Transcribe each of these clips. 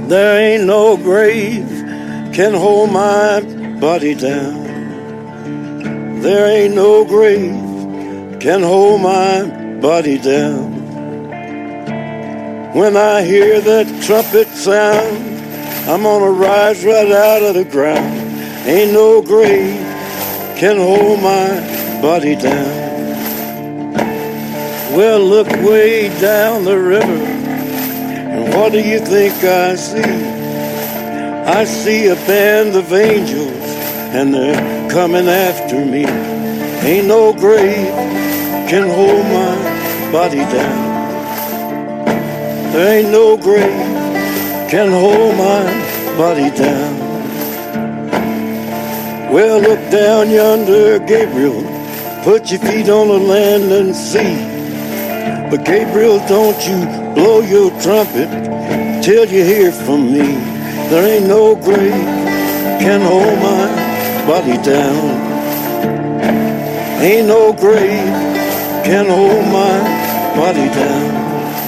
There ain't no grave can hold my body down. There ain't no grave can hold my body down. When I hear that trumpet sound, I'm gonna rise right out of the ground. Ain't no grave can hold my body down. Well, look way down the river, and what do you think I see? I see a band of angels, and they're coming after me. Ain't no grave can hold my body down. There ain't no grave can hold my body down. Well, look down yonder, Gabriel. Put your feet on the land and see. But Gabriel, don't you blow your trumpet till you hear from me. There ain't no grave can hold my body down. Ain't no grave can hold my body down.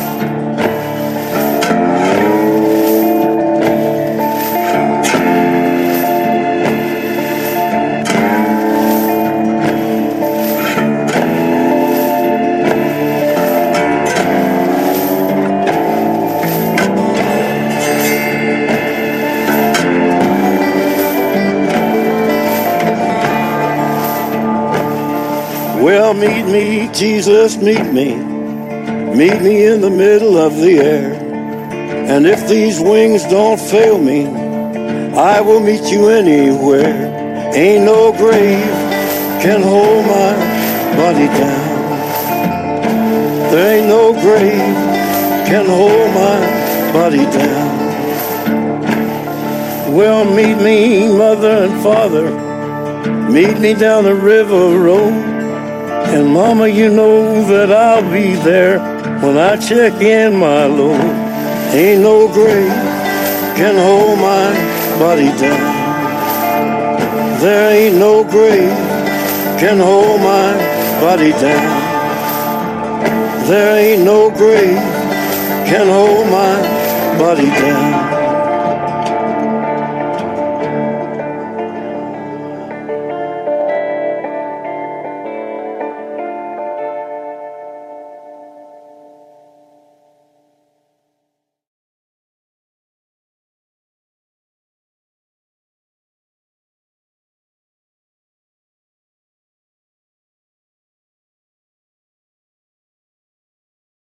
Well, meet me, Jesus, meet me. Meet me in the middle of the air. And if these wings don't fail me, I will meet you anywhere. Ain't no grave can hold my body down. There ain't no grave can hold my body down. Well, meet me, mother and father. Meet me down the river road. And mama, you know that I'll be there when I check in my load. Ain't no grave can hold my body down. There ain't no grave can hold my body down. There ain't no grave can hold my body down.